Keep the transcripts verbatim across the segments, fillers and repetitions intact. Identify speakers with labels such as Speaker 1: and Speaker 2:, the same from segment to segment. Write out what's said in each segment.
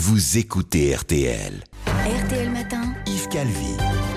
Speaker 1: vous écoutez R T L.
Speaker 2: R T L Matin,
Speaker 1: Yves Calvi.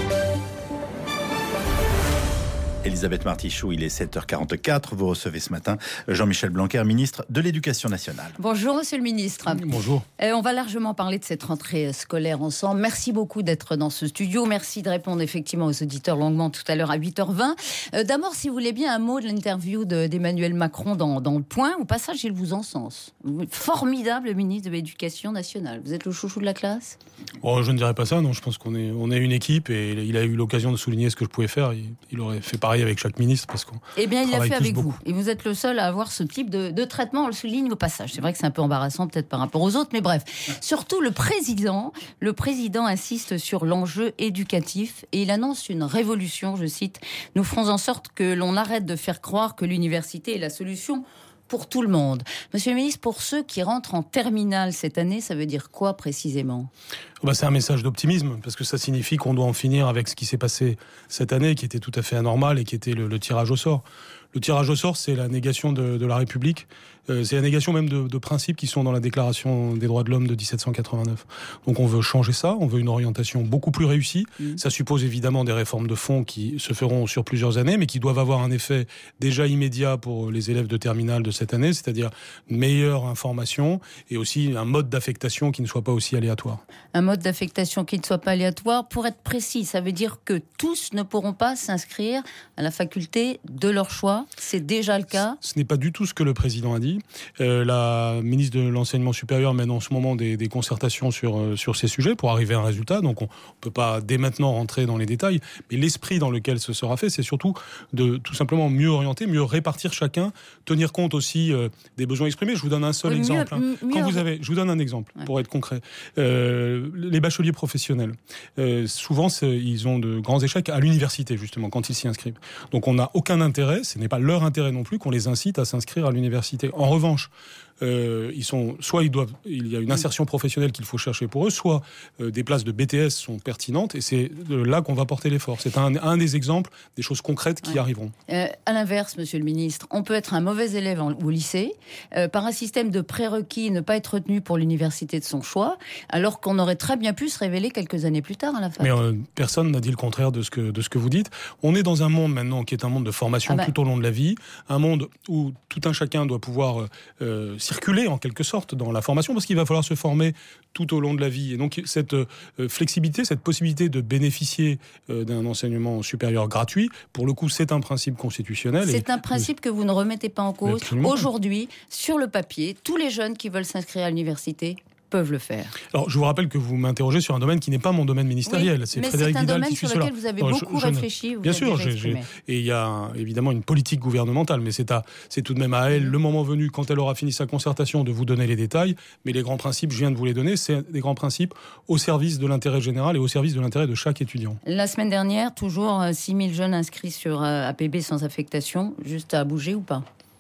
Speaker 3: Elisabeth Martichoux, il est sept heures quarante-quatre. Vous recevez ce matin Jean-Michel Blanquer, ministre de l'Éducation nationale.
Speaker 2: Bonjour Monsieur le ministre.
Speaker 4: Bonjour.
Speaker 2: Euh, on va largement parler de cette rentrée scolaire ensemble. Merci beaucoup d'être dans ce studio. Merci de répondre effectivement aux auditeurs longuement tout à l'heure à huit heures vingt. Euh, d'abord, si vous voulez bien, un mot de l'interview de, d'Emmanuel Macron dans, dans Le Point. Au passage, il vous encense. Formidable ministre de l'Éducation nationale. Vous êtes le chouchou de la classe ?
Speaker 4: Oh, je ne dirais pas ça, non. Je pense qu'on est, on est une équipe et il a eu l'occasion de souligner ce que je pouvais faire. Il, il aurait fait pareil avec chaque ministre parce qu'on
Speaker 2: Eh bien, il l'a fait avec
Speaker 4: beaucoup.
Speaker 2: vous. Et vous êtes le seul à avoir ce type de, de traitement. On le souligne au passage. C'est vrai que c'est un peu embarrassant peut-être par rapport aux autres, mais bref. Surtout le président, le président insiste sur l'enjeu éducatif et il annonce une révolution, je cite. Nous ferons en sorte que l'on arrête de faire croire que l'université est la solution pour tout le monde. Monsieur le ministre, pour ceux qui rentrent en terminale cette année, ça veut dire quoi précisément ?
Speaker 4: Bah, c'est un message d'optimisme, parce que ça signifie qu'on doit en finir avec ce qui s'est passé cette année, qui était tout à fait anormal et qui était le, le tirage au sort. Le tirage au sort, c'est la négation de, de la République. Euh, c'est la négation même de, de principes qui sont dans la Déclaration des droits de l'homme de dix-sept cent quatre-vingt-neuf. Donc on veut changer ça, on veut une orientation beaucoup plus réussie. Mmh. Ça suppose évidemment des réformes de fond qui se feront sur plusieurs années, mais qui doivent avoir un effet déjà immédiat pour les élèves de terminale de cette année, c'est-à-dire une meilleure information et aussi un mode d'affectation qui ne soit pas aussi aléatoire.
Speaker 2: Un mode d'affectation qui ne soit pas aléatoire. Pour être précis, ça veut dire que tous ne pourront pas s'inscrire à la faculté de leur choix. C'est déjà le cas.
Speaker 4: Ce n'est pas du tout ce que le président a dit. Euh, la ministre de l'Enseignement supérieur mène en ce moment des, des concertations sur, euh, sur ces sujets pour arriver à un résultat. Donc on ne peut pas dès maintenant rentrer dans les détails. Mais l'esprit dans lequel ce sera fait, c'est surtout de tout simplement mieux orienter, mieux répartir chacun, tenir compte aussi euh, des besoins exprimés. Je vous donne un seul
Speaker 2: oui,
Speaker 4: exemple.
Speaker 2: Mieux,
Speaker 4: hein. Quand vous avez, je vous donne un exemple ouais. pour être concret. Euh, les bacheliers professionnels, euh, souvent ils ont de grands échecs à l'université justement quand ils s'y inscrivent. Donc on n'a aucun intérêt, ce n'est pas leur intérêt non plus qu'on les incite à s'inscrire à l'université. En revanche, euh, ils sont, soit ils doivent, il y a une insertion professionnelle qu'il faut chercher pour eux, soit euh, des places de B T S sont pertinentes et c'est là qu'on va porter l'effort. C'est un, un des exemples des choses concrètes qui ouais. arriveront.
Speaker 2: Euh, à l'inverse, monsieur le ministre, on peut être un mauvais élève en, au lycée, euh, par un système de prérequis, ne pas être retenu pour l'université de son choix, alors qu'on aurait très bien pu se révéler quelques années plus tard à la fac.
Speaker 4: Mais euh, personne n'a dit le contraire de ce que, de ce que vous dites. On est dans un monde maintenant qui est un monde de formation ah bah. tout au long de la vie, un monde où tout un chacun doit pouvoir euh, circuler en quelque sorte dans la formation parce qu'il va falloir se former tout au long de la vie. Et donc cette euh, flexibilité, cette possibilité de bénéficier euh, d'un enseignement supérieur gratuit, pour le coup c'est un principe constitutionnel.
Speaker 2: C'est
Speaker 4: et,
Speaker 2: un principe que vous ne remettez pas en cause.
Speaker 4: Absolument.
Speaker 2: Aujourd'hui, sur le papier, tous les jeunes qui veulent s'inscrire à l'université peuvent le faire.
Speaker 4: Alors, je vous rappelle que vous m'interrogez sur un domaine qui n'est pas mon domaine ministériel.
Speaker 2: Oui,
Speaker 4: c'est
Speaker 2: mais
Speaker 4: Frédérique
Speaker 2: c'est un
Speaker 4: Vidal
Speaker 2: domaine
Speaker 4: qui
Speaker 2: sur
Speaker 4: suit
Speaker 2: lequel
Speaker 4: cela.
Speaker 2: vous avez
Speaker 4: Alors,
Speaker 2: beaucoup
Speaker 4: je, je
Speaker 2: réfléchi. Vous
Speaker 4: bien sûr, j'ai, j'ai, et il y a évidemment une politique gouvernementale, mais c'est, à, c'est tout de même à elle, mmh. le moment venu, quand elle aura fini sa concertation, de vous donner les détails. Mais les grands principes, je viens de vous les donner, c'est des grands principes au service de l'intérêt général et au service de l'intérêt de chaque étudiant.
Speaker 2: La semaine dernière, toujours six mille jeunes inscrits sur A P B sans affectation, juste à bouger ou pas ?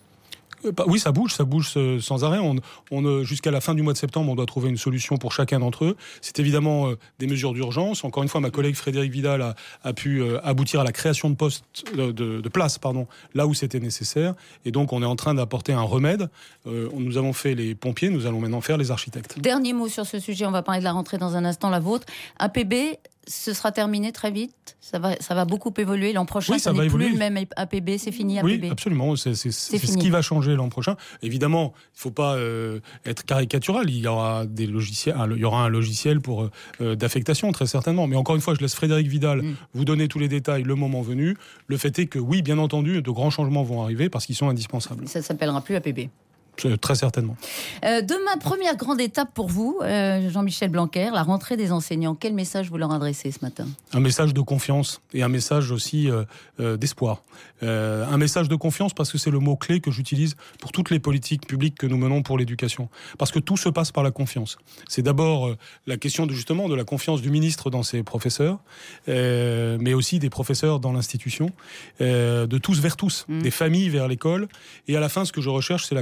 Speaker 4: Oui, ça bouge, ça bouge sans arrêt. On, on, jusqu'à la fin du mois de septembre, on doit trouver une solution pour chacun d'entre eux. C'est évidemment euh, des mesures d'urgence. Encore une fois, ma collègue Frédérique Vidal a, a pu euh, aboutir à la création de postes, de, de, de places, pardon, là où c'était nécessaire. Et donc, on est en train d'apporter un remède. Euh, nous avons fait les pompiers, nous allons maintenant faire les architectes.
Speaker 2: Dernier mot sur ce sujet. On va parler de la rentrée dans un instant, la vôtre. A P B. Ce sera terminé très vite. Ça va, ça va beaucoup évoluer l'an prochain.
Speaker 4: Oui,
Speaker 2: ça, ça n'est plus le même A P B. C'est fini A P B.
Speaker 4: Oui, absolument. C'est, c'est, c'est, c'est ce qui va changer l'an prochain. Évidemment, il ne faut pas euh, être caricatural. Il y aura des logiciels. Il y aura un logiciel pour euh, d'affectation très certainement. Mais encore une fois, je laisse Frédérique Vidal mmh. vous donner tous les détails le moment venu. Le fait est que oui, bien entendu, de grands changements vont arriver parce qu'ils sont indispensables.
Speaker 2: Ça ne s'appellera plus A P B.
Speaker 4: Très certainement.
Speaker 2: Euh, demain, première grande étape pour vous, euh, Jean-Michel Blanquer, la rentrée des enseignants. Quel message vous leur adressez ce matin ?
Speaker 4: Un message de confiance et un message aussi euh, euh, d'espoir. Euh, un message de confiance parce que c'est le mot-clé que j'utilise pour toutes les politiques publiques que nous menons pour l'éducation. Parce que tout se passe par la confiance. C'est d'abord euh, la question de, justement de la confiance du ministre dans ses professeurs, euh, mais aussi des professeurs dans l'institution, euh, de tous vers tous, mmh. des familles vers l'école. Et à la fin, ce que je recherche, c'est la confiance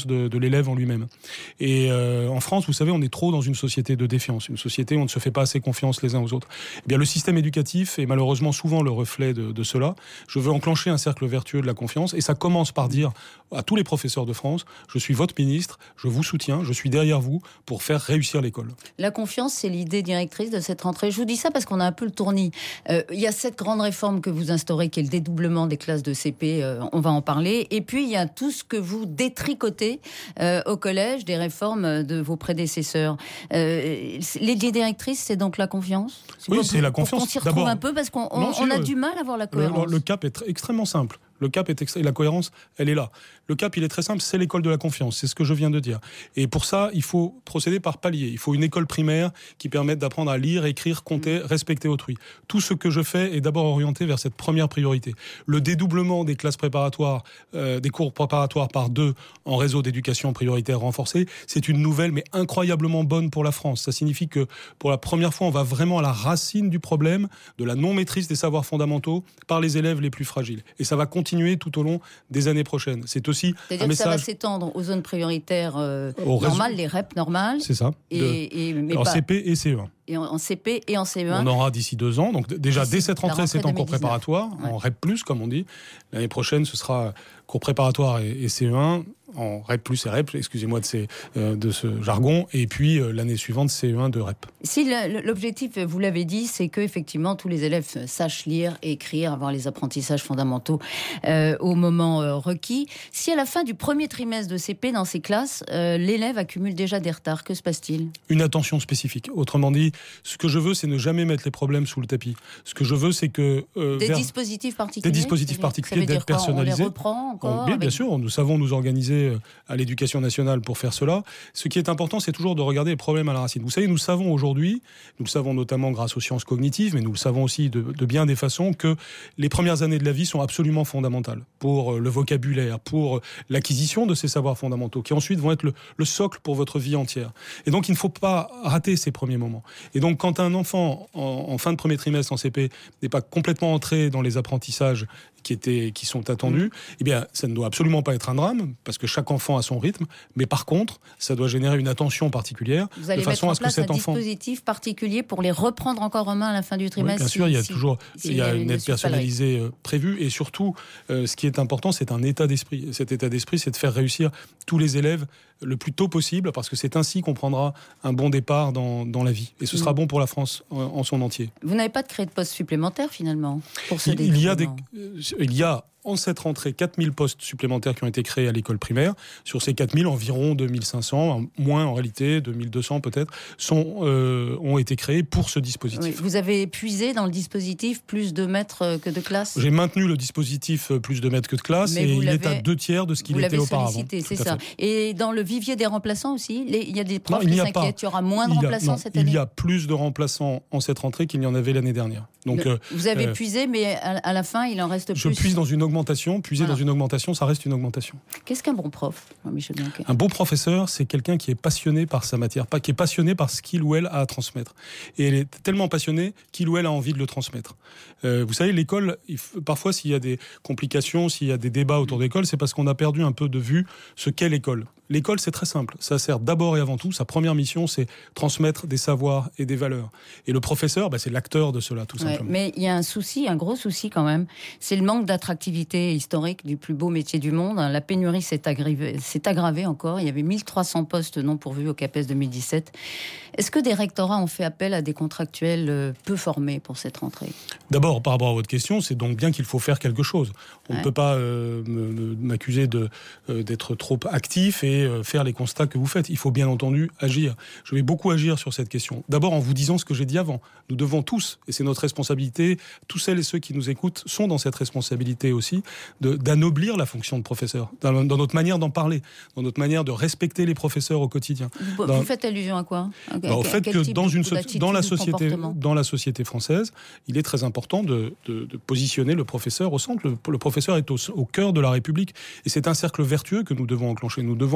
Speaker 4: confiance de, de l'élève en lui-même. Et euh, en France, vous savez, on est trop dans une société de défiance, une société où on ne se fait pas assez confiance les uns aux autres. Eh bien, le système éducatif est malheureusement souvent le reflet de, de cela. Je veux enclencher un cercle vertueux de la confiance, et ça commence par dire à tous les professeurs de France, je suis votre ministre, je vous soutiens, je suis derrière vous pour faire réussir l'école.
Speaker 2: La confiance, c'est l'idée directrice de cette rentrée. Je vous dis ça parce qu'on a un peu le tournis. Euh, il y a cette grande réforme que vous instaurez, qui est le dédoublement des classes de C P, euh, on va en parler. Et puis, il y a tout ce que vous détricotez euh, au collège, des réformes de vos prédécesseurs. Euh, l'idée directrice, c'est donc la confiance ?
Speaker 4: Oui,
Speaker 2: pour,
Speaker 4: c'est la confiance.
Speaker 2: Pour qu'on s'y retrouve
Speaker 4: D'abord,
Speaker 2: un peu, parce qu'on on,
Speaker 4: non,
Speaker 2: on a
Speaker 4: le,
Speaker 2: du mal à voir la cohérence.
Speaker 4: Le, le cap est extrêmement simple. Le cap est extra... et la cohérence, elle est là. Le cap, il est très simple, c'est l'école de la confiance, c'est ce que je viens de dire. Et pour ça, il faut procéder par paliers. Il faut une école primaire qui permette d'apprendre à lire, écrire, compter, respecter autrui. Tout ce que je fais est d'abord orienté vers cette première priorité. Le dédoublement des classes préparatoires, euh, des cours préparatoires par deux en réseau d'éducation prioritaire renforcé, c'est une nouvelle mais incroyablement bonne pour la France. Ça signifie que pour la première fois, on va vraiment à la racine du problème de la non-maîtrise des savoirs fondamentaux par les élèves les plus fragiles. Et ça va continuer tout au long des années prochaines. C'est aussi
Speaker 2: C'est-à-dire
Speaker 4: un message...
Speaker 2: que ça va s'étendre aux zones prioritaires euh,
Speaker 4: Au
Speaker 2: normales,
Speaker 4: réseau...
Speaker 2: les R E P normales.
Speaker 4: C'est ça.
Speaker 2: Et,
Speaker 4: de...
Speaker 2: et, mais
Speaker 4: en
Speaker 2: pas...
Speaker 4: C P et C E un.
Speaker 2: Et en, en C P et en C E un.
Speaker 4: On aura d'ici deux ans. Donc déjà, dès cette rentrée,
Speaker 2: rentrée
Speaker 4: c'est en cours
Speaker 2: deux mille dix-neuf.
Speaker 4: préparatoire, ouais. En R E P plus, comme on dit. L'année prochaine, ce sera cours préparatoire et, et C E un, en R E P plus et R E P, excusez-moi de, ces, euh, de ce jargon, et puis euh, l'année suivante, C E un de R E P.
Speaker 2: Si le, l'objectif, vous l'avez dit, c'est que effectivement tous les élèves sachent lire, écrire, avoir les apprentissages fondamentaux euh, au moment euh, requis. Si à la fin du premier trimestre de C P dans ces classes, euh, l'élève accumule déjà des retards, que se passe-t-il ?
Speaker 4: Une attention spécifique. Autrement dit, ce que je veux, c'est ne jamais mettre les problèmes sous le tapis. Ce que je veux, c'est que... Euh,
Speaker 2: des
Speaker 4: vers...
Speaker 2: dispositifs particuliers
Speaker 4: Des dispositifs particuliers, d'être personnalisés.
Speaker 2: On les reprend encore
Speaker 4: on, bien, bien sûr, nous savons nous organiser à l'Éducation nationale pour faire cela. Ce qui est important, c'est toujours de regarder les problèmes à la racine. Vous savez, nous savons aujourd'hui, nous le savons notamment grâce aux sciences cognitives, mais nous le savons aussi de, de bien des façons, que les premières années de la vie sont absolument fondamentales pour le vocabulaire, pour l'acquisition de ces savoirs fondamentaux, qui ensuite vont être le, le socle pour votre vie entière. Et donc, il ne faut pas rater ces premiers moments. Et donc, quand un enfant, en, en fin de premier trimestre en C P, n'est pas complètement entré dans les apprentissages qui, étaient, qui sont attendus, mmh. eh bien, ça ne doit absolument pas être un drame, parce que chaque enfant a son rythme, mais par contre, ça doit générer une attention particulière,
Speaker 2: Vous allez
Speaker 4: de façon
Speaker 2: mettre en
Speaker 4: à ce que
Speaker 2: place
Speaker 4: cet
Speaker 2: un
Speaker 4: enfant...
Speaker 2: dispositif particulier pour les reprendre encore en main à la fin du trimestre.
Speaker 4: Oui, bien
Speaker 2: si,
Speaker 4: sûr, il y a
Speaker 2: si,
Speaker 4: toujours
Speaker 2: si,
Speaker 4: il y a
Speaker 2: si
Speaker 4: une aide personnalisée euh, prévue, et surtout, euh, ce qui est important, c'est un état d'esprit. Cet état d'esprit, c'est de faire réussir tous les élèves le plus tôt possible, parce que c'est ainsi qu'on prendra un bon départ dans, dans la vie. Et ce sera mmh. bon pour la France en, en son entier.
Speaker 2: Vous n'avez pas de créer de poste supplémentaire, finalement, pour ce
Speaker 4: il, il y a des, il y a en cette rentrée quatre mille postes supplémentaires qui ont été créés à l'école primaire. Sur ces quatre mille, environ deux mille cinq cents, moins en réalité, deux mille deux cents peut-être, sont, euh, ont été créés pour ce dispositif.
Speaker 2: Oui, vous avez puisé dans le dispositif plus de maîtres que de classes ?
Speaker 4: J'ai maintenu le dispositif plus de maîtres que de classes,
Speaker 2: mais
Speaker 4: et il est à deux tiers de ce qu'il était auparavant.
Speaker 2: C'est ça. Fait. Et dans le vivier des remplaçants aussi, les, il y a des profs
Speaker 4: non,
Speaker 2: qui s'inquiètent. Il y aura moins de remplaçants
Speaker 4: non,
Speaker 2: cette année.
Speaker 4: Il y a plus de remplaçants en cette rentrée qu'il n'y en avait l'année dernière. Donc,
Speaker 2: le, vous avez euh, puisé, mais à, à la fin, il en reste
Speaker 4: je
Speaker 2: plus.
Speaker 4: Je puise dans une augmentation. Puiser voilà. dans une augmentation, ça reste une augmentation.
Speaker 2: Qu'est-ce qu'un bon prof, Michel Blanquer ?
Speaker 4: Un bon professeur, c'est quelqu'un qui est passionné par sa matière, pas qui est passionné par ce qu'il ou elle a à transmettre. Et elle est tellement passionnée qu'il ou elle a envie de le transmettre. Euh, vous savez, l'école, il faut, parfois, s'il y a des complications, s'il y a des débats autour de l'école, c'est parce qu'on a perdu un peu de vue ce qu'est l'école. L'école, c'est très simple. Ça sert d'abord et avant tout, sa première mission, c'est transmettre des savoirs et des valeurs. Et le professeur, bah, c'est l'acteur de cela, tout
Speaker 2: ouais,
Speaker 4: simplement.
Speaker 2: Mais il y a un souci, un gros souci quand même, c'est le manque d'attractivité historique du plus beau métier du monde. La pénurie s'est aggravée, s'est aggravée encore. Il y avait mille trois cents postes non pourvus au CAPES deux mille dix-sept. Est-ce que des rectorats ont fait appel à des contractuels peu formés pour cette rentrée ?
Speaker 4: D'abord, par rapport à votre question, c'est donc bien qu'il faut faire quelque chose. On
Speaker 2: ouais.
Speaker 4: ne peut pas euh, me, m'accuser de, euh, d'être trop actif et euh, faire les constats que vous faites. Il faut bien entendu agir. Je vais beaucoup agir sur cette question. D'abord en vous disant ce que j'ai dit avant. Nous devons tous, et c'est notre responsabilité, tous celles et ceux qui nous écoutent sont dans cette responsabilité aussi, de, d'anoblir la fonction de professeur, dans, dans notre manière d'en parler, dans notre manière de respecter les professeurs au quotidien.
Speaker 2: Vous,
Speaker 4: dans,
Speaker 2: vous faites allusion à quoi ? à,
Speaker 4: bah, Au fait que dans, une, dans, la société, dans la société française, il est très important de, de, de positionner le professeur au centre. Le, le professeur est au, au cœur de la République. Et c'est un cercle vertueux que nous devons enclencher. Nous devons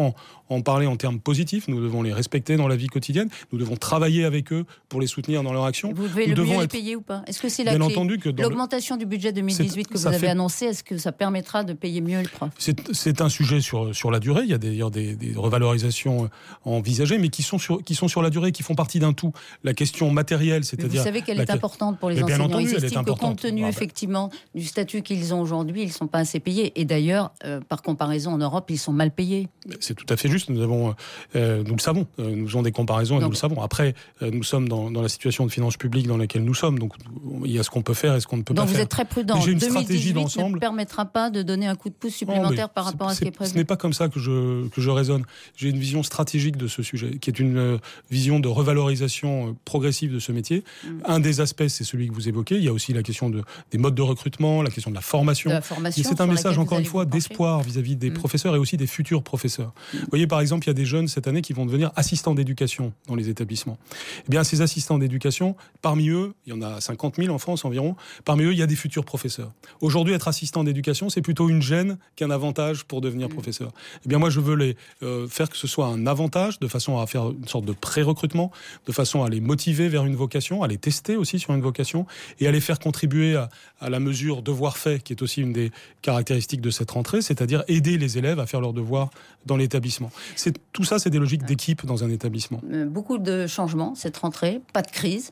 Speaker 4: toujours en, en parler en termes positifs. Nous devons les respecter dans la vie quotidienne. Nous devons travailler avec eux pour les soutenir dans leur action.
Speaker 2: Vous devez
Speaker 4: nous
Speaker 2: le
Speaker 4: devons
Speaker 2: mieux les
Speaker 4: être...
Speaker 2: payer ou pas? Est-ce que c'est la
Speaker 4: Bien
Speaker 2: clé?
Speaker 4: entendu que dans
Speaker 2: l'augmentation
Speaker 4: le...
Speaker 2: du budget deux mille dix-huit
Speaker 4: c'est,
Speaker 2: que vous avez
Speaker 4: fait...
Speaker 2: annoncé, est-ce que ça permettra de payer mieux les profs?
Speaker 4: C'est, c'est un sujet sur, sur la durée. Il y a d'ailleurs des, des revalorisations envisagées, mais qui sont, sur, qui sont sur la durée, qui font partie d'un tout. La question matérielle, c'est-à-dire...
Speaker 2: Mais vous savez qu'elle est
Speaker 4: la...
Speaker 2: importante pour les
Speaker 4: mais
Speaker 2: enseignants.
Speaker 4: Bien entendu,
Speaker 2: Ils
Speaker 4: elle est
Speaker 2: estiment que
Speaker 4: importante.
Speaker 2: compte tenu
Speaker 4: Ah,
Speaker 2: effectivement du statut qu'ils ont aujourd'hui, ils ne sont pas assez payés. Et d'ailleurs, euh, par comparaison en Europe, ils sont mal payés.
Speaker 4: C'est tout à fait juste. Nous avons, euh, nous le savons. Euh, nous faisons des comparaisons et donc, nous le savons. Après, euh, nous sommes dans, dans la situation de finances publiques dans laquelle nous sommes. Donc, il y a ce qu'on peut faire et ce qu'on ne peut
Speaker 2: donc
Speaker 4: pas faire.
Speaker 2: Donc, vous êtes très prudent.
Speaker 4: J'ai une
Speaker 2: deux mille dix-huit
Speaker 4: stratégie d'ensemble.
Speaker 2: Ne permettra pas de donner un coup de pouce supplémentaire oh, par rapport à ce qui est prévu.
Speaker 4: Ce n'est pas comme ça que je, que je raisonne. J'ai une vision stratégique de ce sujet, qui est une euh, vision de revalorisation euh, progressive de ce métier. Mmh. Un des aspects, c'est celui que vous évoquez. Il y a aussi la question de, des modes de recrutement, la question de la formation.
Speaker 2: De la formation
Speaker 4: et c'est un message, encore une fois, d'espoir vis-à-vis des mmh. professeurs et aussi des futurs professeurs. Mmh. Vous voyez, par exemple, il y a des jeunes cette année qui vont devenir assistants d'éducation dans les établissements. Eh bien, ces assistants d'éducation, parmi eux, il y en a cinquante mille en France environ, parmi eux, il y a des futurs professeurs. Aujourd'hui, être assistant d'éducation, c'est plutôt une gêne qu'un avantage pour devenir mmh. professeur. Eh bien, moi, je veux les, euh, faire que ce soit un avantage, de façon à faire une sorte de pré-recrutement, de façon à les motiver vers une vocation, à les tester aussi sur une vocation, et à les faire contribuer à, à la mesure devoir fait, qui est aussi une des caractéristiques de cette rentrée, c'est-à-dire aider les élèves à faire leurs devoirs dans l'établissement. C'est, tout ça, c'est des logiques d'équipe dans un établissement.
Speaker 2: Beaucoup de changements cette rentrée, pas de crise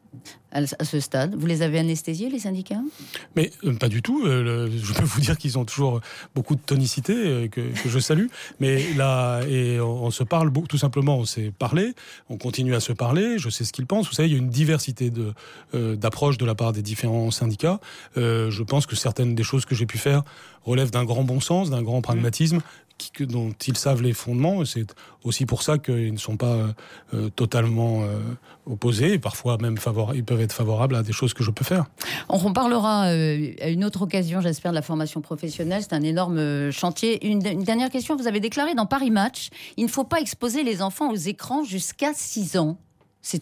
Speaker 2: à ce stade. Vous les avez anesthésiés, les syndicats?
Speaker 4: Mais euh, pas du tout. Euh, le, je peux vous dire qu'ils ont toujours beaucoup de tonicité, euh, que, que je salue. Mais là, et on, on se parle, tout simplement, on s'est parlé, on continue à se parler, je sais ce qu'ils pensent. Vous savez, il y a une diversité de, euh, d'approches de la part des différents syndicats. Euh, je pense que certaines des choses que j'ai pu faire relèvent d'un grand bon sens, d'un grand pragmatisme, qui, dont ils savent les fondements. C'est aussi pour ça qu'ils ne sont pas euh, totalement euh, opposés, et parfois même favorables, ils peuvent être favorables à des choses que je peux faire.
Speaker 2: On reparlera euh, à une autre occasion, j'espère, de la formation professionnelle. C'est un énorme chantier. Une, une dernière question. Vous avez déclaré dans Paris Match, il ne faut pas exposer les enfants aux écrans jusqu'à six ans. C'est-à-dire ?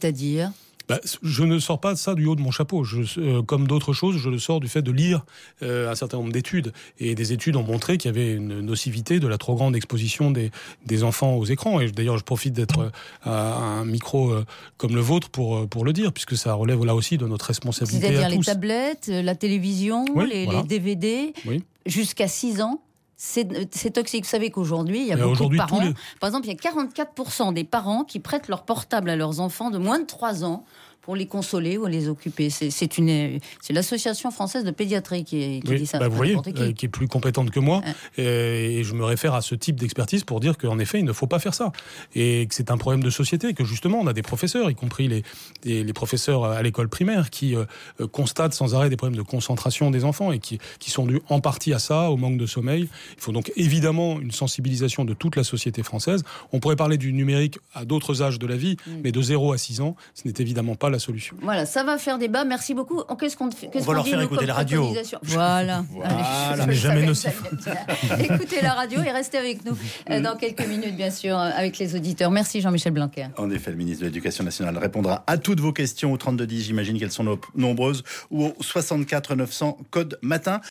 Speaker 4: Bah, je ne sors pas de ça du haut de mon chapeau. Je, euh, comme d'autres choses, je le sors du fait de lire euh, un certain nombre d'études. Et des études ont montré qu'il y avait une nocivité de la trop grande exposition des, des enfants aux écrans. Et d'ailleurs, je profite d'être à un micro euh, comme le vôtre pour, pour le dire, puisque ça relève là aussi de notre responsabilité à tous.
Speaker 2: C'est-à-dire les tablettes, la télévision,
Speaker 4: oui,
Speaker 2: les,
Speaker 4: voilà.
Speaker 2: les D V D, oui. jusqu'à six ans. C'est, c'est toxique. Vous savez qu'aujourd'hui, il y a
Speaker 4: Et
Speaker 2: beaucoup de parents.
Speaker 4: Les...
Speaker 2: Par exemple, il y a quarante-quatre pour cent des parents qui prêtent leur portable à leurs enfants de moins de trois ans pour les consoler ou les occuper. C'est, c'est, une, c'est l'Association française de pédiatrie qui, qui
Speaker 4: oui,
Speaker 2: dit ça.
Speaker 4: Bah vous voyez,
Speaker 2: qui.
Speaker 4: Euh, qui est plus compétente que moi. Ouais. Et, et je me réfère à ce type d'expertise pour dire qu'en effet, il ne faut pas faire ça. Et que c'est un problème de société, que justement, on a des professeurs, y compris les, les, les professeurs à l'école primaire, qui euh, constatent sans arrêt des problèmes de concentration des enfants et qui, qui sont dus en partie à ça, au manque de sommeil. Il faut donc évidemment une sensibilisation de toute la société française. On pourrait parler du numérique à d'autres âges de la vie, mmh. mais de zéro à six ans, ce n'est évidemment pas la solution.
Speaker 2: Voilà, ça va faire débat. Merci beaucoup. Qu'est-ce qu'on, qu'est-ce
Speaker 3: on va
Speaker 2: qu'on
Speaker 3: leur
Speaker 2: dit,
Speaker 3: faire écouter la radio.
Speaker 2: Voilà.
Speaker 3: voilà.
Speaker 4: Ça n'est jamais nocif.
Speaker 2: Écoutez la radio et restez avec nous dans quelques minutes, bien sûr, avec les auditeurs. Merci Jean-Michel Blanquer.
Speaker 3: En effet, le ministre de l'Éducation nationale répondra à toutes vos questions au trente-deux dix. J'imagine qu'elles sont nombreuses, ou au soixante-quatre neuf cents code matin.